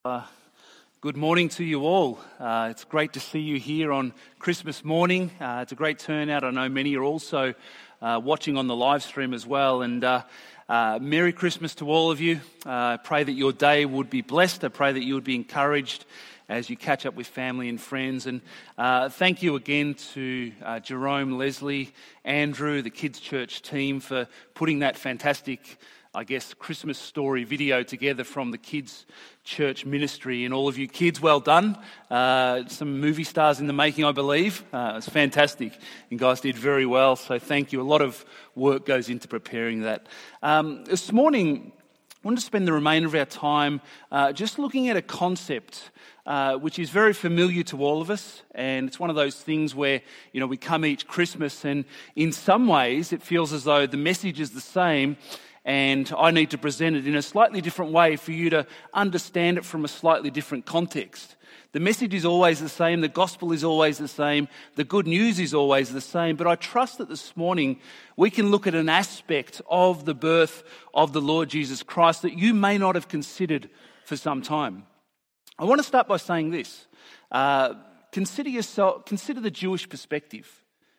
Uh, Good morning to you all. It's great to see you here on Christmas morning. It's a great turnout. I know many are also watching on the live stream as well. And Merry Christmas to all of you. I pray that your day would be blessed. I pray that you would be encouraged as you catch up with family and friends. And thank you again to Jerome, Leslie, Andrew, the Kids Church team for putting that fantastic Christmas story video together from the Kids Church Ministry. And all of you kids, well done. Some movie stars in the making, I believe. It was fantastic. You guys did very well, so thank you. A lot of work goes into preparing that. This morning, I want to spend the remainder of our time just looking at a concept which is very familiar to all of us. And it's one of those things where, we come each Christmas and in some ways it feels as though the message is the same, and I need to present it in a slightly different way for you to understand it from a slightly different context. The message is always the same, the gospel is always the same, the good news is always the same, but I trust that this morning we can look at an aspect of the birth of the Lord Jesus Christ that you may not have considered for some time. I want to start by saying this. Consider the Jewish perspective.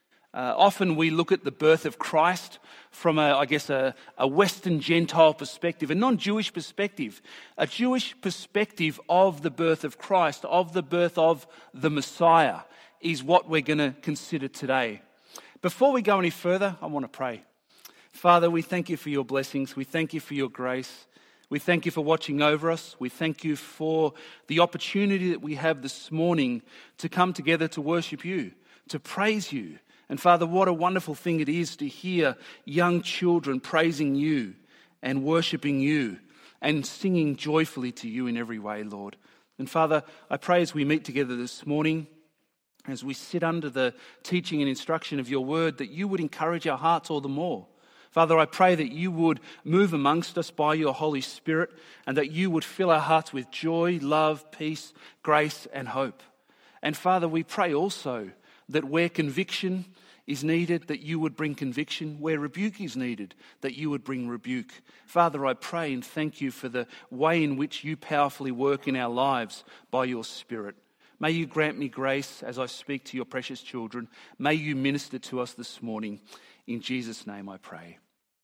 Often we look at the birth of Christ from a Western Gentile perspective, a non-Jewish perspective, a Jewish perspective of the birth of Christ, of the birth of the Messiah, is what we're going to consider today. Before we go any further, I want to pray. Father, we thank you for your blessings. We thank you for your grace. We thank you for watching over us. We thank you for the opportunity that we have this morning to come together to worship you, to praise you. And Father, what a wonderful thing it is to hear young children praising you and worshipping you and singing joyfully to you in every way, Lord. And Father, I pray as we meet together this morning, as we sit under the teaching and instruction of your word, that you would encourage our hearts all the more. Father, I pray that you would move amongst us by your Holy Spirit and that you would fill our hearts with joy, love, peace, grace and hope. And Father, we pray also that where conviction is needed, that you would bring conviction. Where rebuke is needed, that you would bring rebuke. Father, I pray and thank you for the way in which you powerfully work in our lives by your Spirit. May you grant me grace as I speak to your precious children. May you minister to us this morning. In Jesus' name I pray.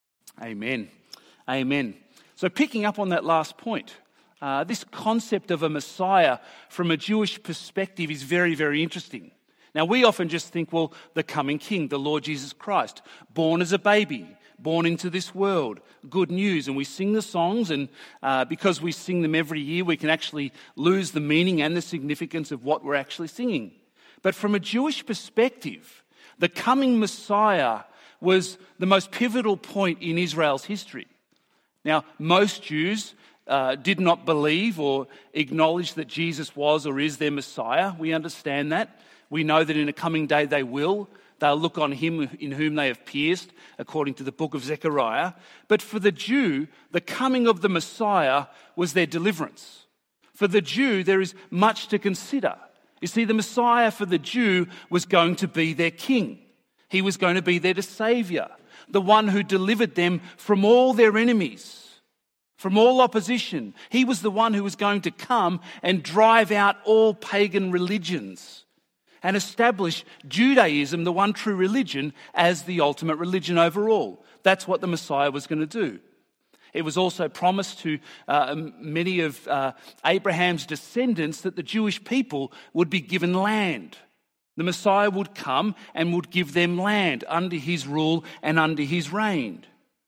Amen. Amen. So picking up on that last point, this concept of a Messiah from a Jewish perspective is very, very interesting. Now, we often just think, well, the coming King, the Lord Jesus Christ, born as a baby, born into this world, good news. And we sing the songs, and because we sing them every year, we can actually lose the meaning and the significance of what we're actually singing. But from a Jewish perspective, the coming Messiah was the most pivotal point in Israel's history. Now, most Jews did not believe or acknowledge that Jesus was or is their Messiah. We understand that. We know that in a coming day they will. They'll look on him in whom they have pierced, according to the book of Zechariah. But for the Jew, the coming of the Messiah was their deliverance. For the Jew, there is much to consider. You see, the Messiah for the Jew was going to be their king. He was going to be their saviour, the one who delivered them from all their enemies, from all opposition. He was the one who was going to come and drive out all pagan religions and establish Judaism, the one true religion, as the ultimate religion overall. That's what the Messiah was going to do. It was also promised to many of Abraham's descendants that the Jewish people would be given land. The Messiah would come and would give them land under his rule and under his reign.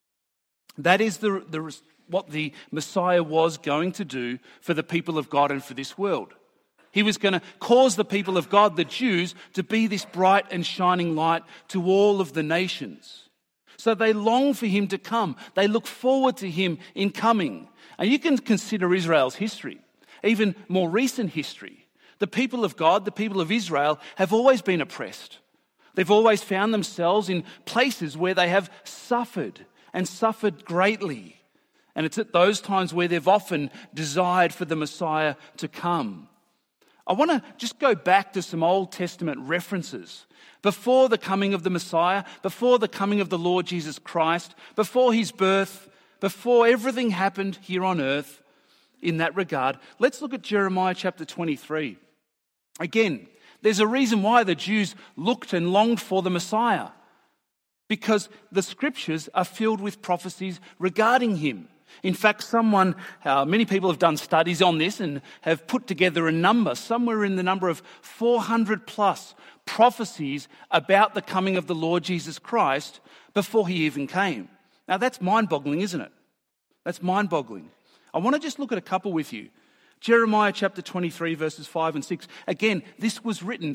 That is what the Messiah was going to do for the people of God and for this world. He was going to cause the people of God, the Jews, to be this bright and shining light to all of the nations. So they long for him to come. They look forward to him in coming. And you can consider Israel's history, even more recent history. The people of God, the people of Israel, have always been oppressed. They've always found themselves in places where they have suffered and suffered greatly. And it's at those times where they've often desired for the Messiah to come. I want to just go back to some Old Testament references. Before the coming of the Messiah, before the coming of the Lord Jesus Christ, before his birth, before everything happened here on earth, in that regard, let's look at Jeremiah chapter 23. Again, there's a reason why the Jews looked and longed for the Messiah, because the scriptures are filled with prophecies regarding him. In fact, many people have done studies on this and have put together a number, somewhere in the number of 400 plus prophecies about the coming of the Lord Jesus Christ before he even came. Now that's mind-boggling, isn't it? That's mind-boggling. I want to just look at a couple with you. Jeremiah chapter 23 verses 5 and 6. Again, this was written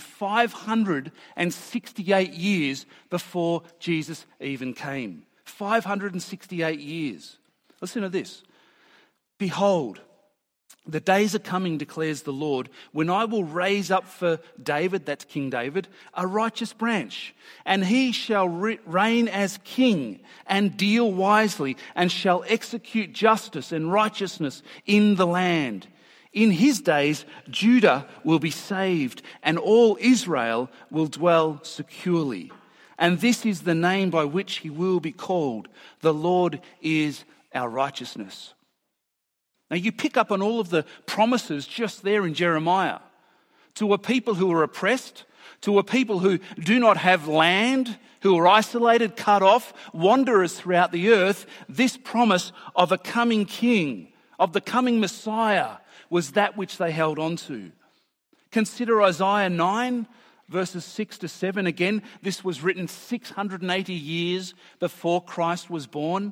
568 years before Jesus even came. 568 years. Listen to this. Behold, the days are coming, declares the Lord, when I will raise up for David, that's King David, a righteous branch, and he shall reign as king and deal wisely, and shall execute justice and righteousness in the land. In his days, Judah will be saved, and all Israel will dwell securely. And this is the name by which he will be called. The Lord is our righteousness. Now you pick up on all of the promises just there in Jeremiah. To a people who are oppressed, to a people who do not have land, who are isolated, cut off, wanderers throughout the earth, this promise of a coming king, of the coming Messiah, was that which they held on to. Consider Isaiah 9, verses 6 to 7. Again, this was written 680 years before Christ was born.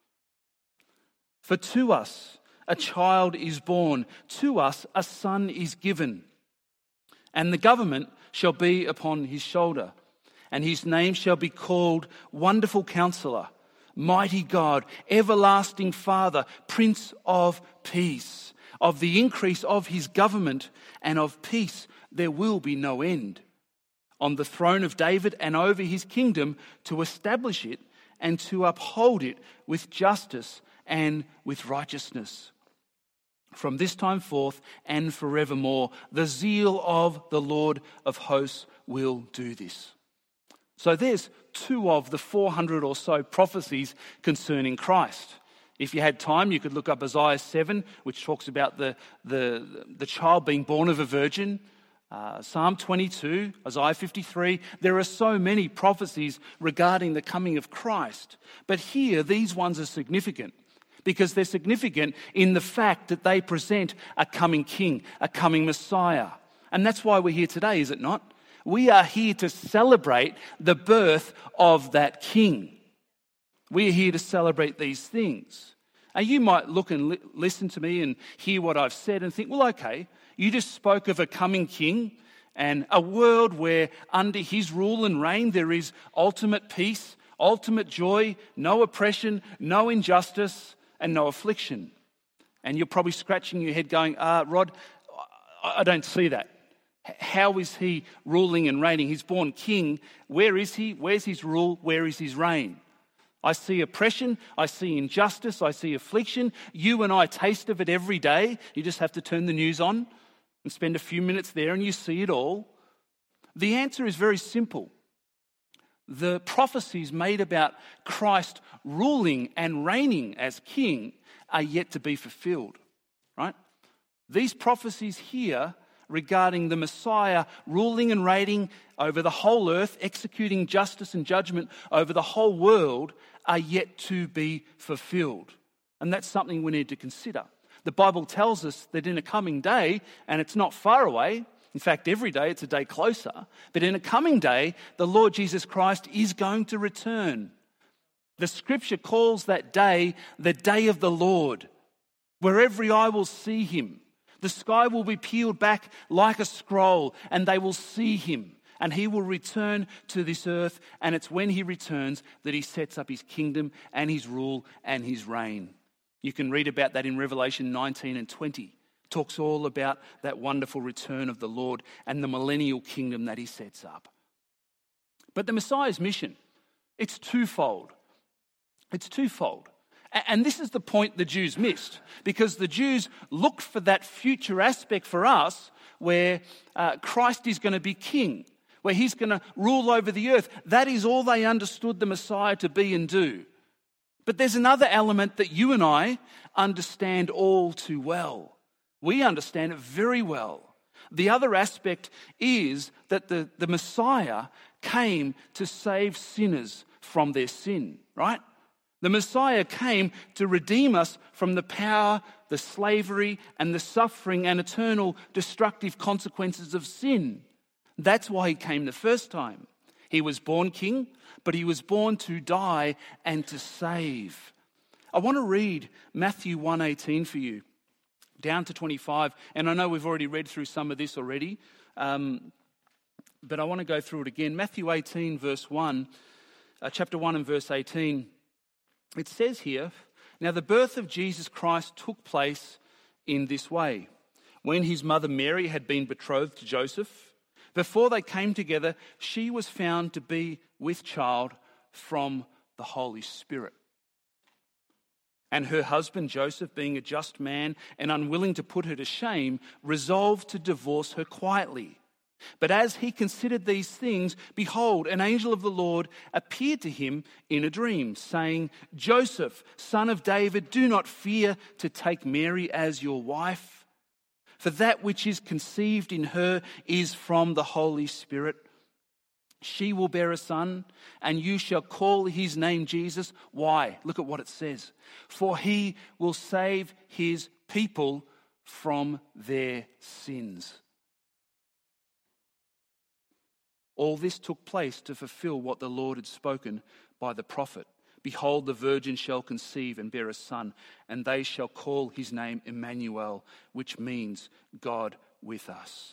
For to us a child is born, to us a son is given, and the government shall be upon his shoulder, and his name shall be called Wonderful Counselor, Mighty God, Everlasting Father, Prince of Peace. Of the increase of his government and of peace there will be no end. On the throne of David and over his kingdom, to establish it and to uphold it with justice and with righteousness. From this time forth and forevermore, the zeal of the Lord of hosts will do this. So there's 2 of the 400 or so prophecies concerning Christ. If you had time, you could look up Isaiah 7, which talks about the child being born of a virgin. Psalm 22, Isaiah 53. There are so many prophecies regarding the coming of Christ. But here, these ones are significant because they're significant in the fact that they present a coming king, a coming Messiah. And that's why we're here today, is it not? We are here to celebrate the birth of that king. We're here to celebrate these things. And you might look and listen to me and hear what I've said and think, well, okay, you just spoke of a coming king and a world where under his rule and reign there is ultimate peace, ultimate joy, no oppression, no injustice, and no affliction. And you're probably scratching your head going, Rod, I don't see that. How is he ruling and reigning? He's born king. Where is he? Where's his rule? Where is his reign? I see oppression, I see injustice, I see affliction. You and I taste of it every day. You just have to turn the news on and spend a few minutes there and you see it all. The answer is very simple. The prophecies made about Christ ruling and reigning as king are yet to be fulfilled, right? These prophecies here regarding the Messiah ruling and reigning over the whole earth, executing justice and judgment over the whole world, are yet to be fulfilled. And that's something we need to consider. The Bible tells us that in a coming day, and it's not far away, in fact, every day it's a day closer, but in a coming day, the Lord Jesus Christ is going to return. The scripture calls that day the day of the Lord, where every eye will see him. The sky will be peeled back like a scroll, and they will see him. And he will return to this earth, and it's when he returns that he sets up his kingdom and his rule and his reign. You can read about that in Revelation 19 and 20. It talks all about that wonderful return of the Lord and the millennial kingdom that he sets up. But the Messiah's mission, it's twofold. It's twofold. And this is the point the Jews missed, because the Jews looked for that future aspect for us where Christ is going to be king, where he's going to rule over the earth. That is all they understood the Messiah to be and do. But there's another element that you and I understand all too well. We understand it very well. The other aspect is that the Messiah came to save sinners from their sin, right? The Messiah came to redeem us from the power, the slavery, and the suffering and eternal destructive consequences of sin. That's why he came the first time. He was born king, but he was born to die and to save. I want to read Matthew 1:18 for you, down to 25. And I know we've already read through some of this already, but I want to go through it again. Matthew 18, verse 1, chapter 1 and verse 18. It says here, "Now the birth of Jesus Christ took place in this way. When his mother Mary had been betrothed to Joseph, before they came together, she was found to be with child from the Holy Spirit. And her husband Joseph, being a just man and unwilling to put her to shame, resolved to divorce her quietly. But as he considered these things, behold, an angel of the Lord appeared to him in a dream, saying, 'Joseph, son of David, do not fear to take Mary as your wife, for that which is conceived in her is from the Holy Spirit. She will bear a son, and you shall call his name Jesus.'" Why? Look at what it says. "For he will save his people from their sins." All this took place to fulfill what the Lord had spoken by the prophet. "Behold, the virgin shall conceive and bear a son, and they shall call his name Emmanuel," which means God with us.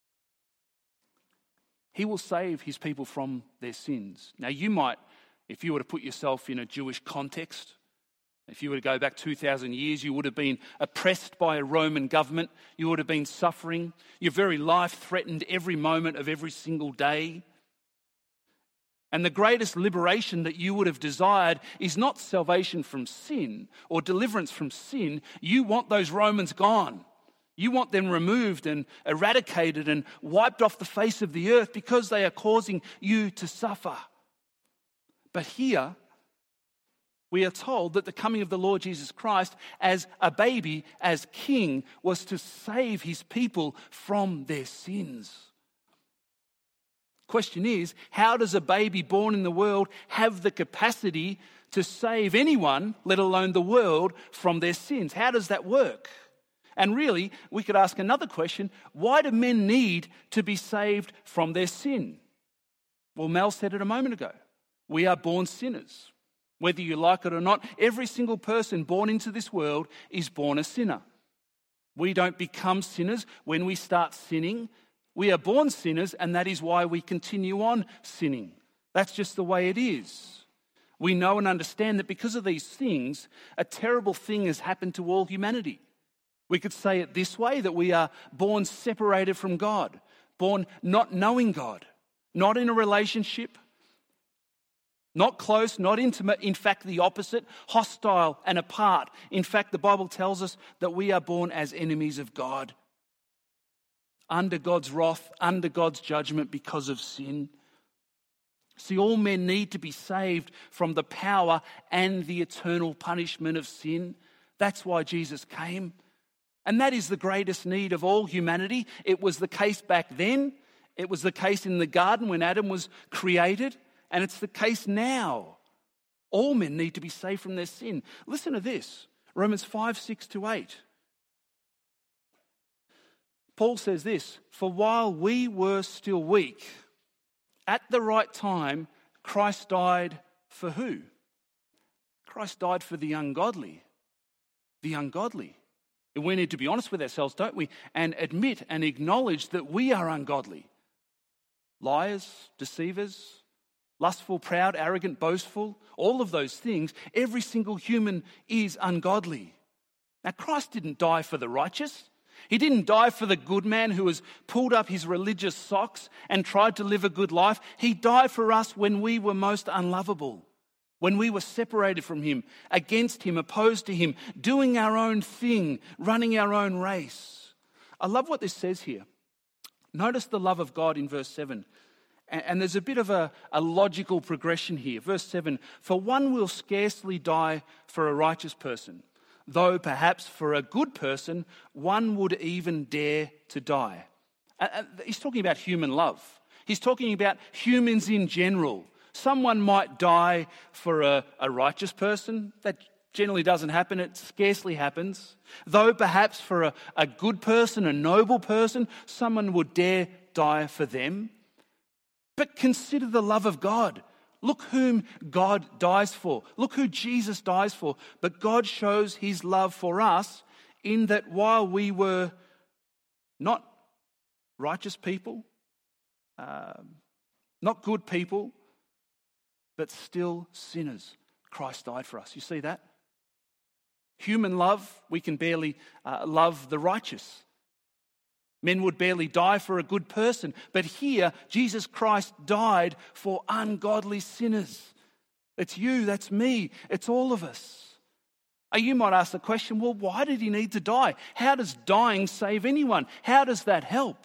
He will save his people from their sins. Now you might, if you were to put yourself in a Jewish context, if you were to go back 2,000 years, you would have been oppressed by a Roman government. You would have been suffering. Your very life threatened every moment of every single day. And the greatest liberation that you would have desired is not salvation from sin or deliverance from sin. You want those Romans gone. You want them removed and eradicated and wiped off the face of the earth because they are causing you to suffer. But here, we are told that the coming of the Lord Jesus Christ as a baby, as king, was to save his people from their sins. Question is, how does a baby born in the world have the capacity to save anyone, let alone the world, from their sins? How does that work? And really, we could ask another question: why do men need to be saved from their sin? Well, Mel said it a moment ago. We are born sinners. Whether you like it or not, every single person born into this world is born a sinner. We don't become sinners when we start sinning. We are born sinners, and that is why we continue on sinning. That's just the way it is. We know and understand that because of these things, a terrible thing has happened to all humanity. We could say it this way, that we are born separated from God, born not knowing God, not in a relationship, not close, not intimate, in fact the opposite, hostile and apart. In fact, the Bible tells us that we are born as enemies of God, under God's wrath, under God's judgment because of sin. See, all men need to be saved from the power and the eternal punishment of sin. That's why Jesus came. And that is the greatest need of all humanity. It was the case back then. It was the case in the garden when Adam was created. And it's the case now. All men need to be saved from their sin. Listen to this. Romans 5:6-8. Paul says this: "For while we were still weak, at the right time, Christ died for who? Christ died for the ungodly. The ungodly." And we need to be honest with ourselves, don't we? And admit and acknowledge that we are ungodly. Liars, deceivers, lustful, proud, arrogant, boastful, all of those things. Every single human is ungodly. Now, Christ didn't die for the righteous. He didn't die for the good man who has pulled up his religious socks and tried to live a good life. He died for us when we were most unlovable, when we were separated from him, against him, opposed to him, doing our own thing, running our own race. I love what this says here. Notice the love of God in verse 7. And there's a bit of a logical progression here. Verse 7, for one will scarcely die for a righteous person, though perhaps for a good person, one would even dare to die. He's talking about human love. He's talking about humans in general. Someone might die for a righteous person. That generally doesn't happen. It scarcely happens. Though perhaps for a good person, a noble person, someone would dare die for them. But consider the love of God. Look whom God dies for. Look who Jesus dies for. But God shows his love for us in that while we were not righteous people, not good people, but still sinners, Christ died for us. You see that? Human love, we can barely love the righteous. Men would barely die for a good person. But here, Jesus Christ died for ungodly sinners. It's you, that's me, it's all of us. You might ask the question, well, why did he need to die? How does dying save anyone? How does that help?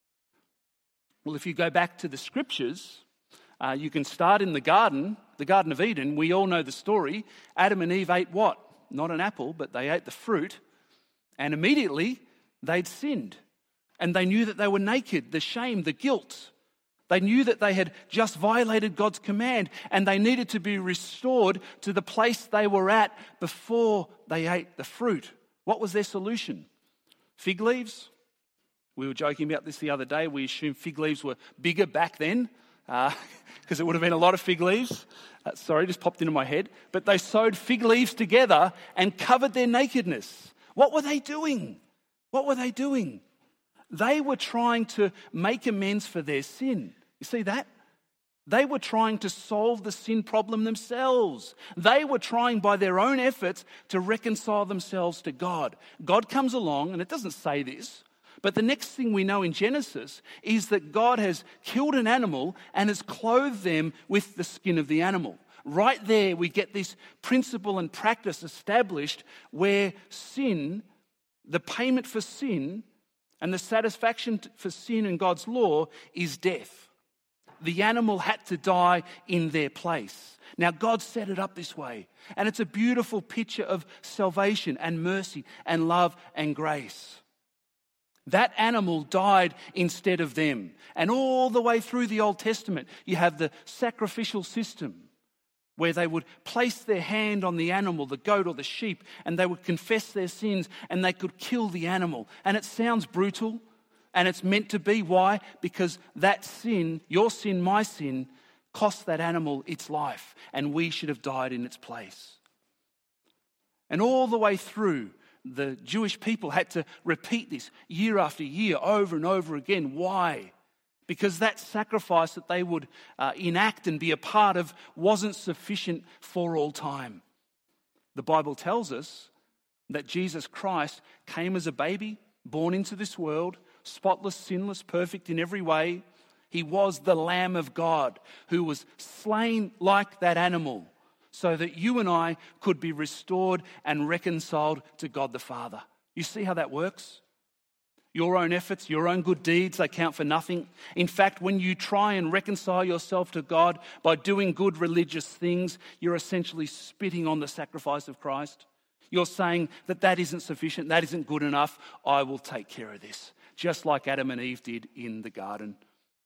Well, if you go back to the scriptures, you can start in the Garden of Eden. We all know the story. Adam and Eve ate what? Not an apple, but they ate the fruit. And immediately they'd sinned. And they knew that they were naked, the shame, the guilt. They knew that they had just violated God's command and they needed to be restored to the place they were at before they ate the fruit. What was their solution? Fig leaves? We were joking about this the other day. We assumed fig leaves were bigger back then because it would have been a lot of fig leaves. Sorry, just popped into my head. But they sewed fig leaves together and covered their nakedness. What were they doing? What were they doing? They were trying to make amends for their sin. You see that? They were trying to solve the sin problem themselves. They were trying by their own efforts to reconcile themselves to God. God comes along, and it doesn't say this, but the next thing we know in Genesis is that God has killed an animal and has clothed them with the skin of the animal. Right there we get this principle and practice established where sin, the payment for sin, and the satisfaction for sin in God's law is death. The animal had to die in their place. Now, God set it up this way. And it's a beautiful picture of salvation and mercy and love and grace. That animal died instead of them. And all the way through the Old Testament, you have the sacrificial system where they would place their hand on the animal, the goat or the sheep, and they would confess their sins and they could kill the animal. And it sounds brutal, and it's meant to be. Why? Because that sin, your sin, my sin, cost that animal its life, and we should have died in its place. And all the way through, the Jewish people had to repeat this year after year, over and over again. Why? Because that sacrifice that they would enact and be a part of wasn't sufficient for all time. The Bible tells us that Jesus Christ came as a baby, born into this world, spotless, sinless, perfect in every way. He was the Lamb of God who was slain like that animal so that you and I could be restored and reconciled to God the Father. You see how that works? Your own efforts, your own good deeds, they count for nothing. In fact, when you try and reconcile yourself to God by doing good religious things, you're essentially spitting on the sacrifice of Christ. You're saying that isn't sufficient, that isn't good enough, I will take care of this. Just like Adam and Eve did in the garden.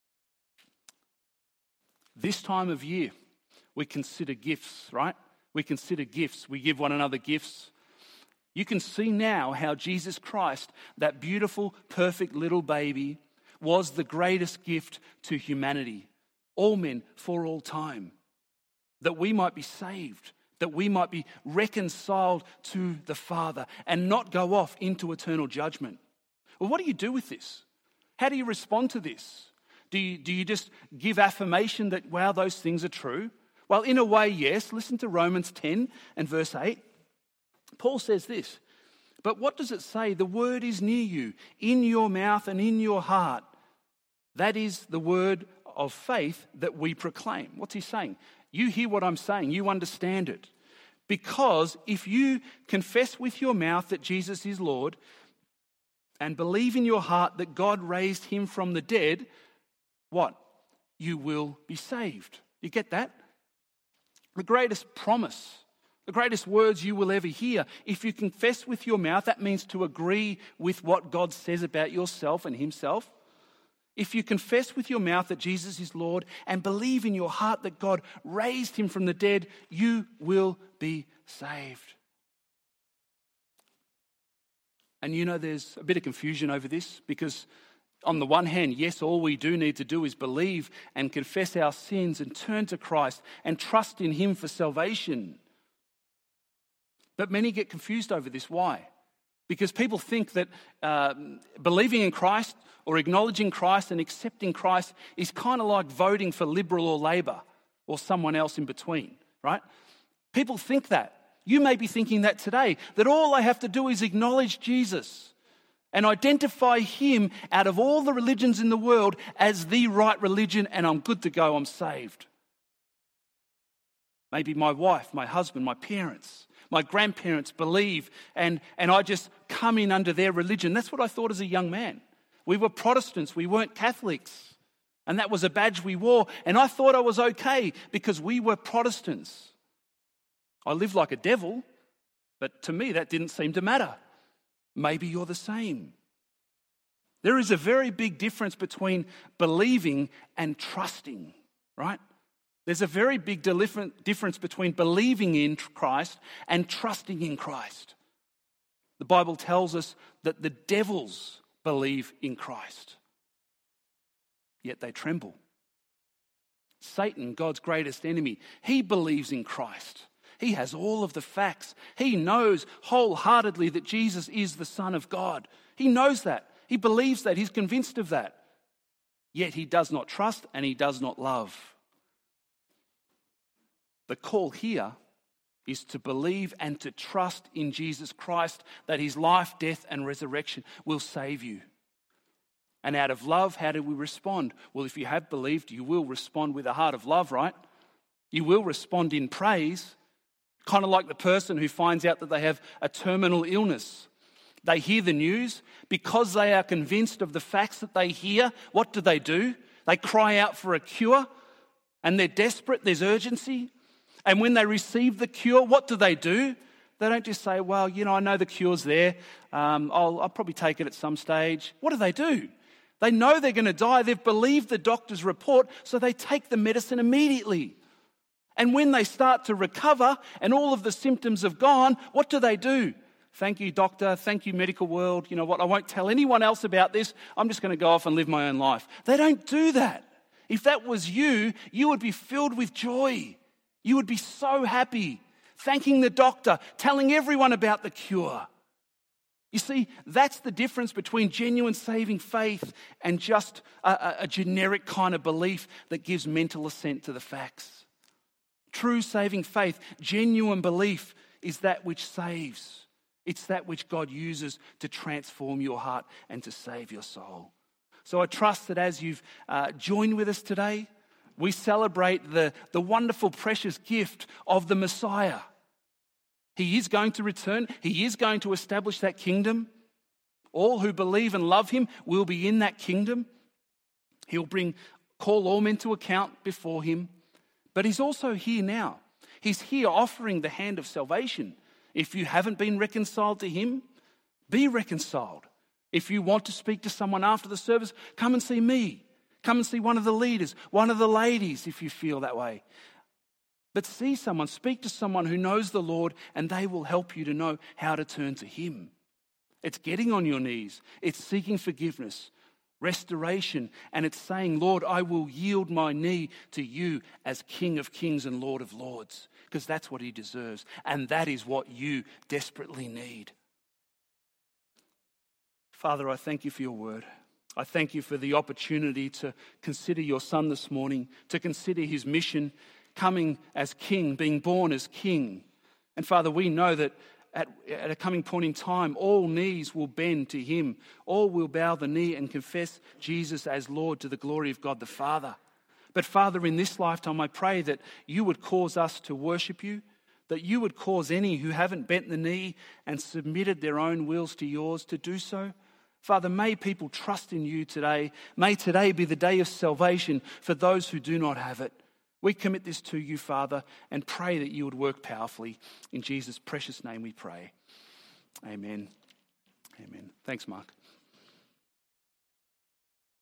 This time of year, we consider gifts, right? We consider gifts. We give one another gifts. You can see now how Jesus Christ, that beautiful, perfect little baby, was the greatest gift to humanity, all men for all time, that we might be saved, that we might be reconciled to the Father and not go off into eternal judgment. Well, what do you do with this? How do you respond to this? Do you just give affirmation that, wow, those things are true? Well, in a way, yes. Listen to Romans 10 and verse 8. Paul says this, but what does it say? The word is near you, in your mouth and in your heart. That is the word of faith that we proclaim. What's he saying? You hear what I'm saying, you understand it. Because if you confess with your mouth that Jesus is Lord and believe in your heart that God raised him from the dead, what? you will be saved. You get that? The greatest promise, the greatest words you will ever hear. If you confess with your mouth, that means to agree with what God says about yourself and himself. If you confess with your mouth that Jesus is Lord and believe in your heart that God raised him from the dead, you will be saved. And you know there's a bit of confusion over this because on the one hand, yes, all we do need to do is believe and confess our sins and turn to Christ and trust in him for salvation. But many get confused over this. Why? Because people think that believing in Christ or acknowledging Christ and accepting Christ is kind of like voting for Liberal or Labor or someone else in between, right? People think that. You may be thinking that today, that all I have to do is acknowledge Jesus and identify him out of all the religions in the world as the right religion, and I'm good to go, I'm saved. Maybe my wife, my husband, my parents, my grandparents believe, and I just come in under their religion. That's what I thought as a young man. We were Protestants, we weren't Catholics, and that was a badge we wore, and I thought I was okay because we were Protestants. I lived like a devil, but to me that didn't seem to matter. Maybe you're the same. There is a very big difference between believing and trusting, right? There's a very big difference between believing in Christ and trusting in Christ. The Bible tells us that the devils believe in Christ, yet they tremble. Satan, God's greatest enemy, he believes in Christ. He has all of the facts. He knows wholeheartedly that Jesus is the Son of God. He knows that. He believes that. He's convinced of that. Yet he does not trust and he does not love. The call here is to believe and to trust in Jesus Christ, that his life, death, and resurrection will save you. And out of love, how do we respond? Well, if you have believed, you will respond with a heart of love, right? You will respond in praise. Kind of like the person who finds out that they have a terminal illness. They hear the news. Because they are convinced of the facts that they hear, what do? They cry out for a cure, and they're desperate, there's urgency. And when they receive the cure, what do? They don't just say, well, I know the cure's there. I'll probably take it at some stage. What do? They know they're going to die. They've believed the doctor's report, so they take the medicine immediately. And when they start to recover and all of the symptoms have gone, what do? Thank you, doctor. Thank you, medical world. You know what? I won't tell anyone else about this. I'm just going to go off and live my own life. They don't do that. If that was you, you would be filled with joy. You would be so happy, thanking the doctor, telling everyone about the cure. You see, that's the difference between genuine saving faith and just a generic kind of belief that gives mental assent to the facts. True saving faith, genuine belief, is that which saves. It's that which God uses to transform your heart and to save your soul. So I trust that as you've joined with us today, we celebrate the wonderful, precious gift of the Messiah. He is going to return. He is going to establish that kingdom. All who believe and love him will be in that kingdom. He'll call all men to account before him. But he's also here now. He's here offering the hand of salvation. If you haven't been reconciled to him, be reconciled. If you want to speak to someone after the service, come and see me. Come and see one of the leaders, one of the ladies, if you feel that way. But see someone, speak to someone who knows the Lord, and they will help you to know how to turn to him. It's getting on your knees. It's seeking forgiveness, restoration, and it's saying, Lord, I will yield my knee to you as King of Kings and Lord of Lords, because that's what he deserves, and that is what you desperately need. Father, I thank you for your word. I thank you for the opportunity to consider your Son this morning, to consider his mission, coming as King, being born as King. And Father, we know that at a coming point in time, all knees will bend to him. All will bow the knee and confess Jesus as Lord to the glory of God the Father. But Father, in this lifetime, I pray that you would cause us to worship you, that you would cause any who haven't bent the knee and submitted their own wills to yours to do so. Father, may people trust in you today. May today be the day of salvation for those who do not have it. We commit this to you, Father, and pray that you would work powerfully. In Jesus' precious name we pray. Amen. Amen. Thanks, Mark.